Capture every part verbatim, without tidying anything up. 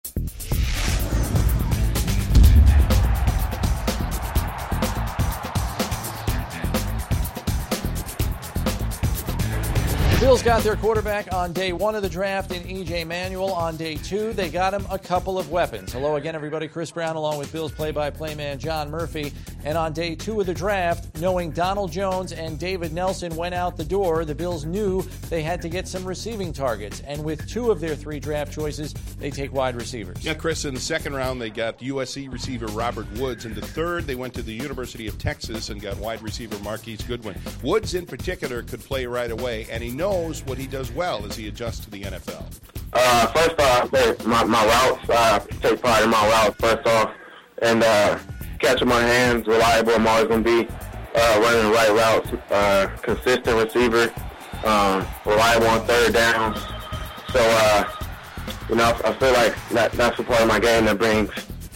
The Bills got their quarterback on day one of the draft in E J Manuel. On day two, they got him a couple of weapons. Hello again, everybody. Chris Brown along with Bills play-by-play man John Murphy. And on day two of the draft, knowing Donald Jones and David Nelson went out the door, the Bills knew they had to get some receiving targets. And with two of their three draft choices, they take wide receivers. Yeah, Chris, in the second round, they got U S C receiver Robert Woods. In the third, they went to the University of Texas and got wide receiver Marquise Goodwin. Woods, in particular, could play right away, and he knows what he does well as he adjusts to the N F L. Uh, first off, my, my routes, I take pride in my routes, first off, and uh, catch them on hands, reliable. I'm always going to be uh, running the right routes, uh, consistent receiver, um, reliable on third downs. So, uh, you know, I feel like that, that's a part of my game that brings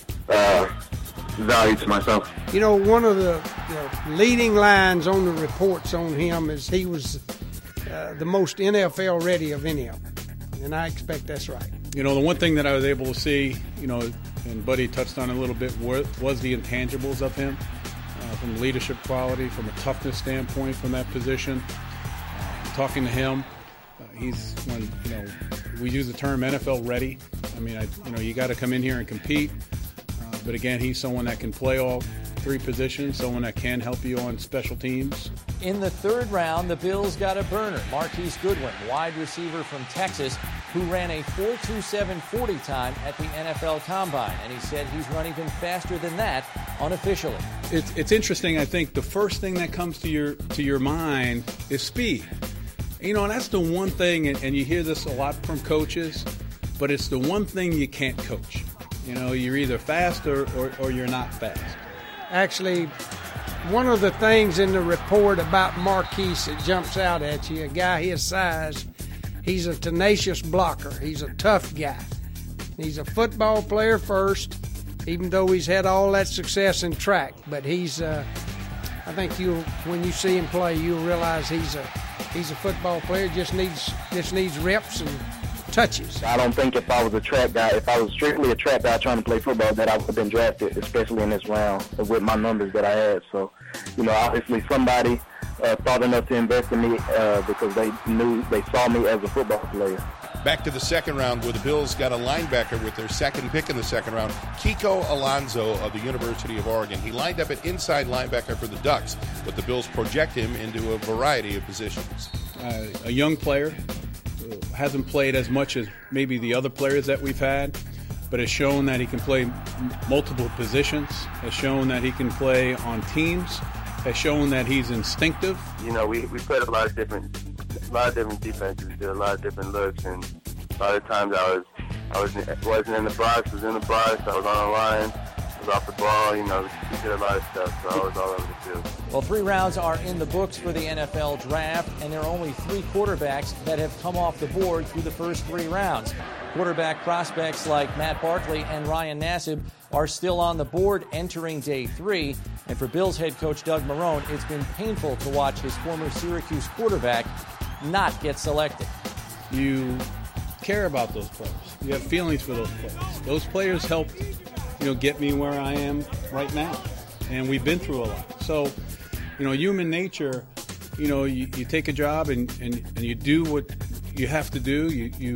uh, value to myself. You know, one of the, the leading lines on the reports on him is he was uh, the most N F L ready of any of them, and I expect that's right. You know, the one thing that I was able to see, you know, and Buddy touched on a little bit, was the intangibles of him, uh, from leadership quality, from a toughness standpoint from that position. Uh, talking to him, uh, he's, when, you know, we use the term N F L ready. I mean, I, you know, you got to come in here and compete. Uh, but again, he's someone that can play all three positions, someone that can help you on special teams. In the third round, the Bills got a burner, Marquise Goodwin, wide receiver from Texas, who ran a four two seven forty time at the N F L Combine. And he said he's run even faster than that unofficially. It's, it's interesting. I think the first thing that comes to your to your mind is speed. You know, and that's the one thing, and, and you hear this a lot from coaches, but it's the one thing you can't coach. You know, you're either fast or, or, or you're not fast. Actually, one of the things in the report about Marquise that jumps out at you, a guy his size, he's a tenacious blocker. He's a tough guy. He's a football player first, even though he's had all that success in track. But he's, uh, I think you, when you see him play, you'll realize he's a he's a football player. Just needs just needs reps and touches. I don't think if I was a track guy, if I was strictly a track guy trying to play football, that I would have been drafted, especially in this round with my numbers that I had. So, you know, obviously somebody uh, thought enough to invest in me uh, because they knew, they saw me as a football player. Back to the second round, where the Bills got a linebacker with their second pick in the second round, Kiko Alonso of the University of Oregon. He lined up at inside linebacker for the Ducks, but the Bills project him into a variety of positions. Uh, a young player, hasn't played as much as maybe the other players that we've had, but has shown that he can play m- multiple positions, has shown that he can play on teams, has shown that he's instinctive. You know, we, we played a lot of different a lot of different defenses, did a lot of different looks, and a lot of times I was I was wasn't in the box, was in the box, I was on the line, was off the ball, you know, we did a lot of stuff, so I was all over the field. Well, three rounds are in the books for the N F L draft, and there are only three quarterbacks that have come off the board through the first three rounds. Quarterback prospects like Matt Barkley and Ryan Nassib are still on the board entering day three. And for Bills head coach Doug Marrone, it's been painful to watch his former Syracuse quarterback not get selected. You care about those players. You have feelings for those players. Those players helped, you know, get me where I am right now. And we've been through a lot. So, you know, human nature, you know, you, you take a job and, and, and you do what you have to do. You, you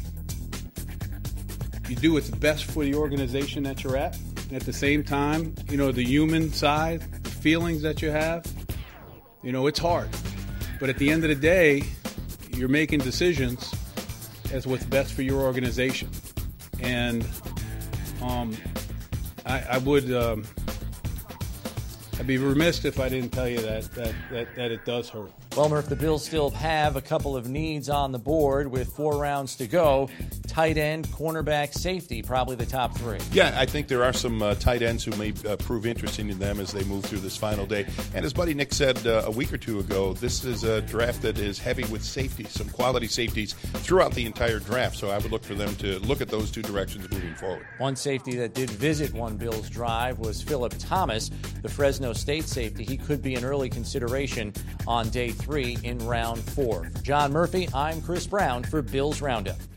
you do what's best for the organization that you're at. And at the same time, you know, the human side, the feelings that you have, you know, it's hard. But at the end of the day, you're making decisions as what's best for your organization. And um, I, I would... Um, I'd be remiss if I didn't tell you that, that, that, that it does hurt. Well, Murph, the Bills still have a couple of needs on the board with four rounds to go. Tight end, cornerback, safety, probably the top three. Yeah, I think there are some uh, tight ends who may uh, prove interesting to them as they move through this final day. And as Buddy Nick said uh, a week or two ago, this is a draft that is heavy with safety, some quality safeties throughout the entire draft. So I would look for them to look at those two directions moving forward. One safety that did visit one Bills drive was Philip Thomas, the Fresno State safety. He could be an early consideration on day three in round four. For John Murphy, I'm Chris Brown for Bills Roundup.